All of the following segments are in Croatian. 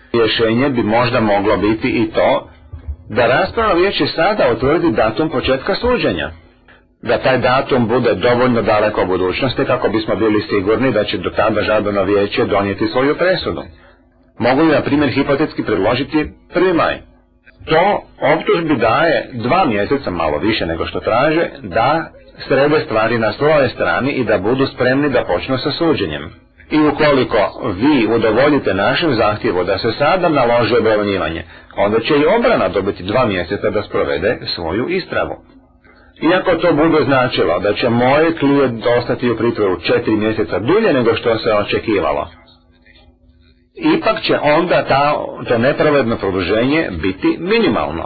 Rješenje bi možda moglo biti i to da raspravno vijeće sada utvrdi datum početka suđenja. Da taj datum bude dovoljno daleko u budućnosti kako bismo bili sigurni da će do tada žalbeno vijeće donijeti svoju presudu. Mogu li, na primjer, hipotetski predložiti 1. maj? To optužbi daje 2 mjeseca, malo više nego što traže, da srede stvari na svojoj strani i da budu spremni da počnu sa suđenjem. I ukoliko vi udovoljite našem zahtjevu da se sada naloži obranjivanje, onda će i obrana dobiti 2 mjeseca da sprovede svoju istragu. Iako to bude značilo da će moj klijent ostati u pritvoru 4 mjeseca dulje nego što se očekivalo, ipak će onda to nepravedno produženje biti minimalno.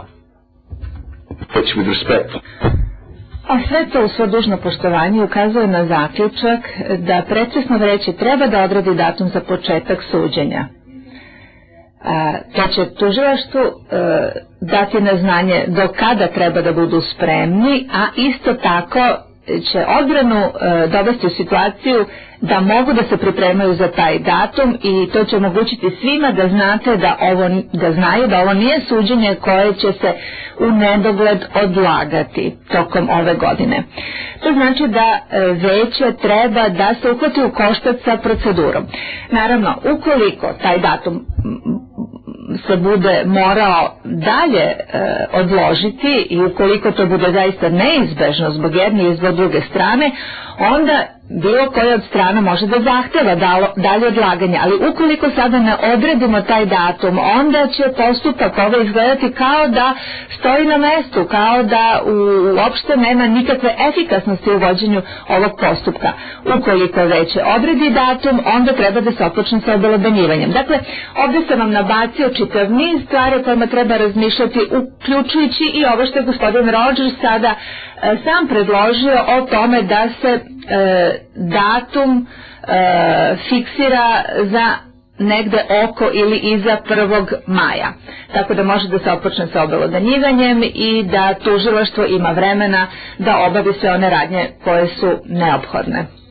A sve to u svo dužno poštovanje ukazuje na zaključak da procesno vijeće treba da odredi datum za početak suđenja. To će tužilaštvu dati na znanje do kada treba da budu spremni, a isto tako će odbranu dovesti u situaciju da mogu da se pripremaju za taj datum i to će omogućiti svima da znate da znaju da ovo nije suđenje koje će se u nedogled odlagati tokom ove godine. To znači da veće treba da se uhvati u koštac sa procedurom. Naravno, ukoliko taj datum se bude morao dalje odložiti i ukoliko to bude zaista neizbežno zbog jedne i zbog druge strane, onda bilo koja od strana može da zahteva dalje odlaganje, ali ukoliko sada ne odredimo taj datum, onda će postupak ovaj izgledati kao da stoji na mestu, kao da uopšte nema nikakve efikasnosti u vođenju ovog postupka. Ukoliko veće odredi datum, onda treba da se otpočne sa obelodanjivanjem. Dakle, ovdje sam vam nabacio čitav niz stvari o kojima treba razmišljati, uključujući i ovo što je gospodin Rogers sada sam predložio o tome da se datum fiksira za negde oko ili iza 1. maja. Tako da može da se otpočne sa obelodanjivanjem i da tužilaštvo ima vremena da obavi sve one radnje koje su neophodne.